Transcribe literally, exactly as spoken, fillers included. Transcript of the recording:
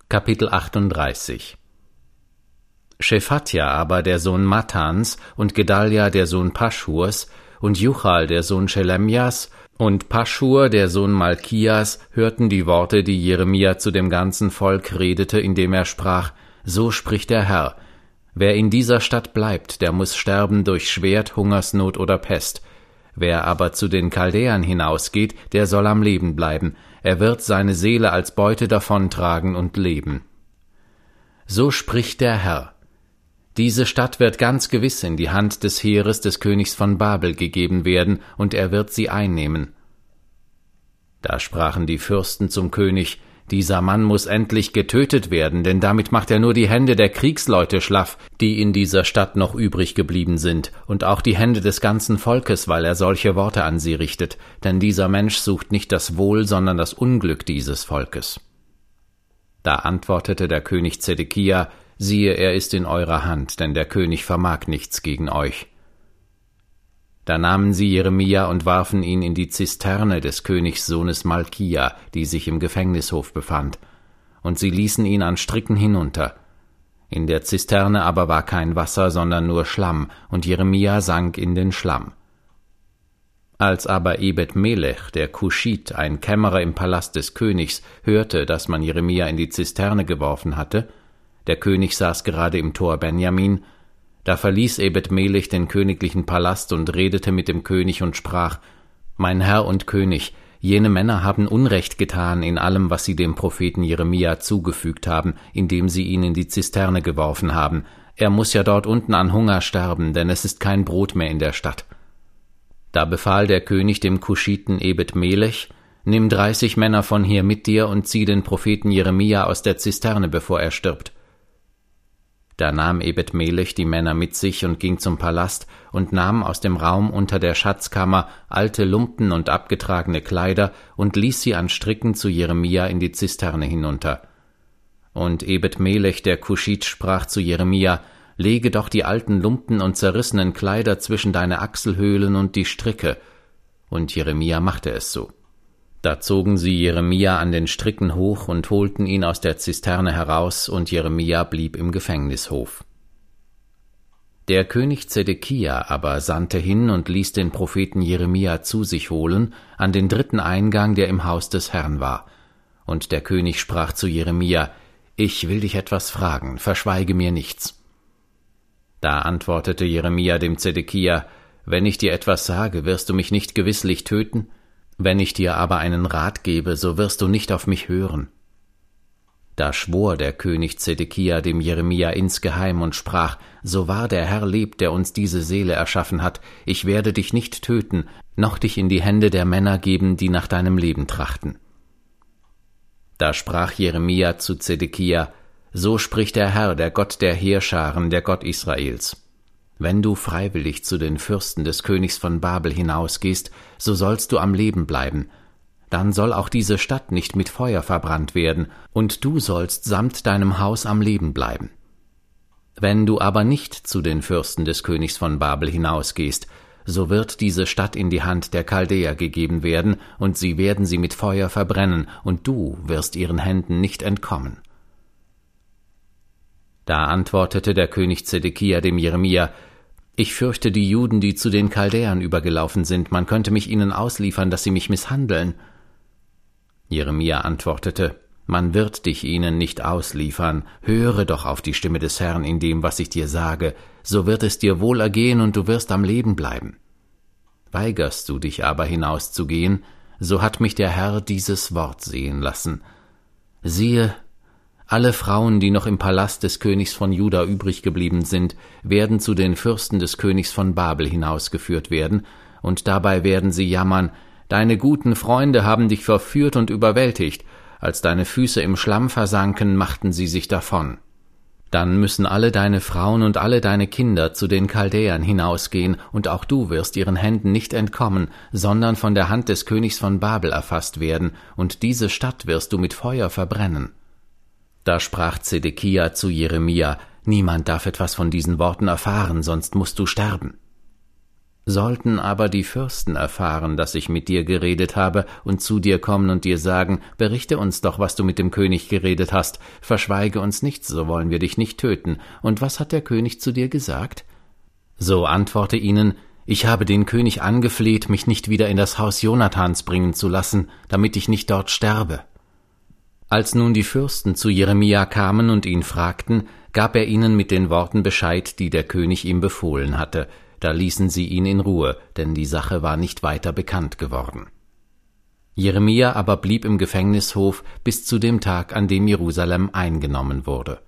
Kapitel achtunddreißig. Schephatja aber, der Sohn Mattans, und Gedalja, der Sohn Paschhurs, und Juchal, der Sohn Schelemjas, und Paschhur, der Sohn Malkias, hörten die Worte, die Jeremia zu dem ganzen Volk redete, indem er sprach: So spricht der Herr: Wer in dieser Stadt bleibt, der muß sterben durch Schwert, Hungersnot oder Pest. Wer aber zu den Chaldäern hinausgeht, der soll am Leben bleiben. Er wird seine Seele als Beute davontragen und leben. So spricht der Herr: Diese Stadt wird ganz gewiss in die Hand des Heeres des Königs von Babel gegeben werden, und er wird sie einnehmen. Da sprachen die Fürsten zum König: Dieser Mann muß endlich getötet werden, denn damit macht er nur die Hände der Kriegsleute schlaff, die in dieser Stadt noch übrig geblieben sind, und auch die Hände des ganzen Volkes, weil er solche Worte an sie richtet, denn dieser Mensch sucht nicht das Wohl, sondern das Unglück dieses Volkes. Da antwortete der König Zedekia: Siehe, er ist in eurer Hand, denn der König vermag nichts gegen euch. Da nahmen sie Jeremia und warfen ihn in die Zisterne des Königssohnes Malkia, die sich im Gefängnishof befand, und sie ließen ihn an Stricken hinunter. In der Zisterne aber war kein Wasser, sondern nur Schlamm, und Jeremia sank in den Schlamm. Als aber Ebed-Melech, der Kuschit, ein Kämmerer im Palast des Königs, hörte, dass man Jeremia in die Zisterne geworfen hatte, der König saß gerade im Tor Benjamin, da verließ Ebed-Melech den königlichen Palast und redete mit dem König und sprach: Mein Herr und König, jene Männer haben Unrecht getan in allem, was sie dem Propheten Jeremia zugefügt haben, indem sie ihn in die Zisterne geworfen haben. Er muß ja dort unten an Hunger sterben, denn es ist kein Brot mehr in der Stadt. Da befahl der König dem Kuschiten Ebed-Melech: Nimm dreißig Männer von hier mit dir und zieh den Propheten Jeremia aus der Zisterne, bevor er stirbt. Da nahm Ebed-Melech die Männer mit sich und ging zum Palast und nahm aus dem Raum unter der Schatzkammer alte Lumpen und abgetragene Kleider und ließ sie an Stricken zu Jeremia in die Zisterne hinunter. Und Ebed-Melech der Kuschit sprach zu Jeremia: Lege doch die alten Lumpen und zerrissenen Kleider zwischen deine Achselhöhlen und die Stricke. Und Jeremia machte es so. Da zogen sie Jeremia an den Stricken hoch und holten ihn aus der Zisterne heraus, und Jeremia blieb im Gefängnishof. Der König Zedekia aber sandte hin und ließ den Propheten Jeremia zu sich holen, an den dritten Eingang, der im Haus des Herrn war. Und der König sprach zu Jeremia: Ich will dich etwas fragen, verschweige mir nichts. Da antwortete Jeremia dem Zedekia: Wenn ich dir etwas sage, wirst du mich nicht gewisslich töten? Wenn ich dir aber einen Rat gebe, so wirst du nicht auf mich hören. Da schwor der König Zedekia dem Jeremia insgeheim und sprach: So wahr der Herr lebt, der uns diese Seele erschaffen hat, ich werde dich nicht töten, noch dich in die Hände der Männer geben, die nach deinem Leben trachten. Da sprach Jeremia zu Zedekia: So spricht der Herr, der Gott der Heerscharen, der Gott Israels: Wenn du freiwillig zu den Fürsten des Königs von Babel hinausgehst, so sollst du am Leben bleiben. Dann soll auch diese Stadt nicht mit Feuer verbrannt werden, und du sollst samt deinem Haus am Leben bleiben. Wenn du aber nicht zu den Fürsten des Königs von Babel hinausgehst, so wird diese Stadt in die Hand der Chaldäer gegeben werden, und sie werden sie mit Feuer verbrennen, und du wirst ihren Händen nicht entkommen. Da antwortete der König Zedekia dem Jeremia: Ich fürchte die Juden, die zu den Chaldäern übergelaufen sind, man könnte mich ihnen ausliefern, dass sie mich misshandeln. Jeremia antwortete: Man wird dich ihnen nicht ausliefern, höre doch auf die Stimme des Herrn in dem, was ich dir sage, so wird es dir wohl ergehen und du wirst am Leben bleiben. Weigerst du dich aber hinauszugehen, so hat mich der Herr dieses Wort sehen lassen: Siehe, alle Frauen, die noch im Palast des Königs von Juda übrig geblieben sind, werden zu den Fürsten des Königs von Babel hinausgeführt werden, und dabei werden sie jammern: Deine guten Freunde haben dich verführt und überwältigt, als deine Füße im Schlamm versanken, machten sie sich davon. Dann müssen alle deine Frauen und alle deine Kinder zu den Chaldäern hinausgehen, und auch du wirst ihren Händen nicht entkommen, sondern von der Hand des Königs von Babel erfasst werden, und diese Stadt wirst du mit Feuer verbrennen. Da sprach Zedekia zu Jeremia: Niemand darf etwas von diesen Worten erfahren, sonst musst du sterben. Sollten aber die Fürsten erfahren, dass ich mit dir geredet habe, und zu dir kommen und dir sagen, berichte uns doch, was du mit dem König geredet hast, verschweige uns nichts, so wollen wir dich nicht töten. Und was hat der König zu dir gesagt? So antworte ihnen, ich habe den König angefleht, mich nicht wieder in das Haus Jonathans bringen zu lassen, damit ich nicht dort sterbe. Als nun die Fürsten zu Jeremia kamen und ihn fragten, gab er ihnen mit den Worten Bescheid, die der König ihm befohlen hatte. Da ließen sie ihn in Ruhe, denn die Sache war nicht weiter bekannt geworden. Jeremia aber blieb im Gefängnishof bis zu dem Tag, an dem Jerusalem eingenommen wurde.